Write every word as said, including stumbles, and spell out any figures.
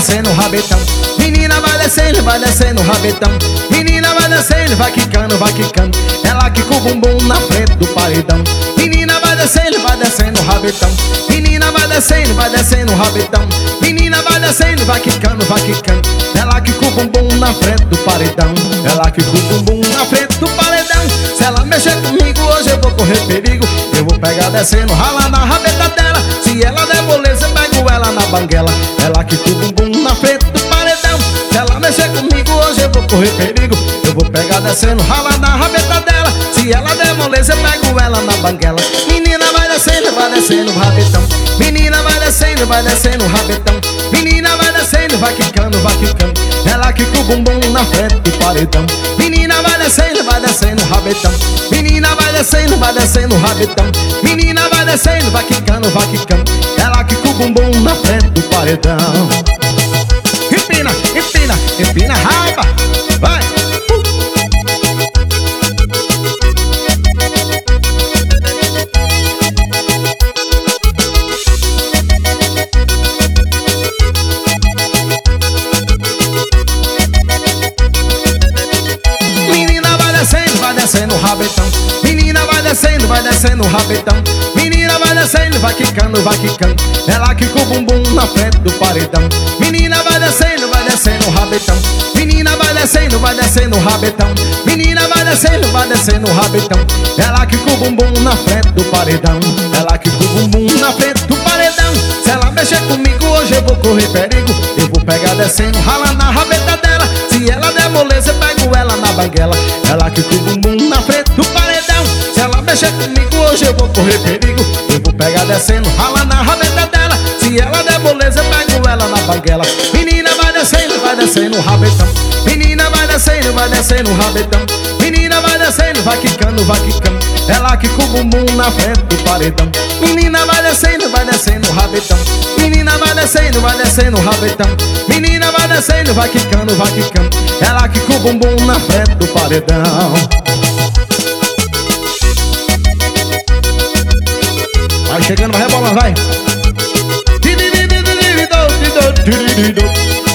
descendo o rabetão. Menina vai descendo, vai descendo o rabetão. Menina vai descendo, vai quicando, vai quicando. Ela quica o bumbum na frente do paredão. Menina vai descendo, vai descendo o rabetão. Menina vai descendo, vai descendo o rabetão. Menina vai descendo, vai quicando, vai quicando. Ela quica o bumbum na frente do paredão. Ela quica o bumbum na frente do paredão. Se ela mexer comigo hoje eu vou correr perigo. Eu vou pegar descendo, ralar na rabeta dela. Se ela der moleza, eu pego ela na banguela. Ela quica o bumbum na frente do paredão. Se ela mexer comigo hoje eu vou correr perigo. Eu vou pegar descendo, ralar na rabeta dela. Se ela der moleza, eu pego ela na banguela. Menina vai descendo, vai descendo o rabetão. Menina vai descendo, vai descendo o rabetão. Menina vai descendo, vai quicando, vai quicando. Ela quica o bumbum na frente do paredão. Menina vai descendo, vai descendo o rabetão. Menina vai descendo, vai descendo o rabetão. Menina vai descendo, vai quicando, vai quicando. Ela quica o bumbum na frente do paredão. Empina, empina, empina a raba. Vai! Descendo o rabetão. Menina vai descendo, vai descendo o rabetão. Menina vai descendo, vai quicando, vai quicando. Ela quica o bumbum na frente do paredão. Menina vai descendo, vai descendo o rabetão. Menina vai descendo, vai descendo o rabetão. Menina vai descendo, vai descendo o rabetão. Ela quica o bumbum na frente do paredão. Ela quica o bumbum na frente do paredão. Se ela mexer comigo hoje eu vou correr perigo. Eu vou pegar descendo, ralar na rabeta dela. Se ela der moleza eu pego ela na banguela. Ela quica o bumbum na frente do paredão. Se ela mexer comigo hoje eu vou correr perigo. Eu vou pegar descendo, ralar na rabeta dela. Se ela der moleza eu pego ela na banguela. Menina vai descendo, vai descendo o rabetão. Menina vai descendo, vai descendo o rabetão. Menina vai descendo, vai quicando, vai quicando. Ela quica o bumbum na frente do paredão. Menina vai descendo, vai descendo o rabetão. Menina vai descendo, vai descendo o rabetão. Menina vai descendo, vai quicando, vai quicando. Ela quica o bumbum na frente do paredão. Vai chegando, vai rebolando, vai.